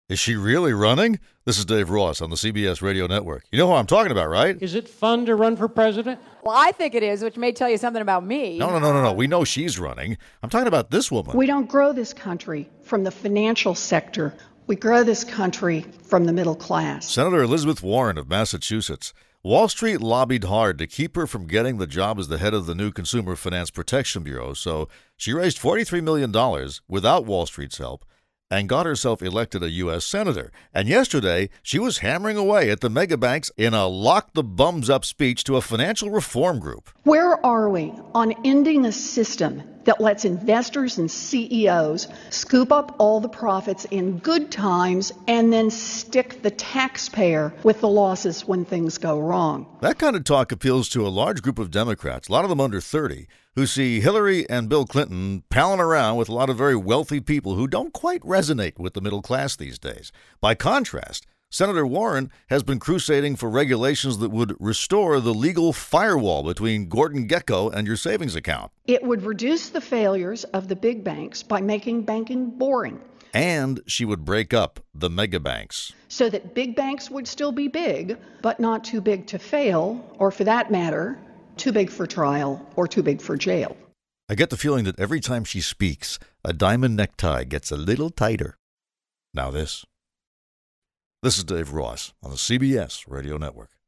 Is she really running? This is Dave Ross on the CBS Radio Network. You know who I'm talking about, right? Is it fun to run for president? Well, I think it is, which may tell you something about me. No. We know she's running. I'm talking about this woman. We don't grow this country from the financial sector. We grow this country from the middle class. Senator Elizabeth Warren of Massachusetts. Wall Street lobbied hard to keep her from getting the job as the head of the new Consumer Finance Protection Bureau, so she raised $43 million without Wall Street's help and got herself elected a U.S. senator. And yesterday, she was hammering away at the mega banks in a lock-the-bums-up speech to a financial reform group. Where are we on ending a system that lets investors and CEOs scoop up all the profits in good times and then stick the taxpayer with the losses when things go wrong? That kind of talk appeals to a large group of Democrats, a lot of them under 30, who see Hillary and Bill Clinton palling around with a lot of very wealthy people who don't quite resonate with the middle class these days. By contrast, Senator Warren has been crusading for regulations that would restore the legal firewall between Gordon Gekko and your savings account. It would reduce the failures of the big banks by making banking boring. And she would break up the mega banks. So that big banks would still be big, but not too big to fail, or for that matter, too big for trial or too big for jail. I get the feeling that every time she speaks, a diamond necktie gets a little tighter. Now this. This is Dave Ross on the CBS Radio Network.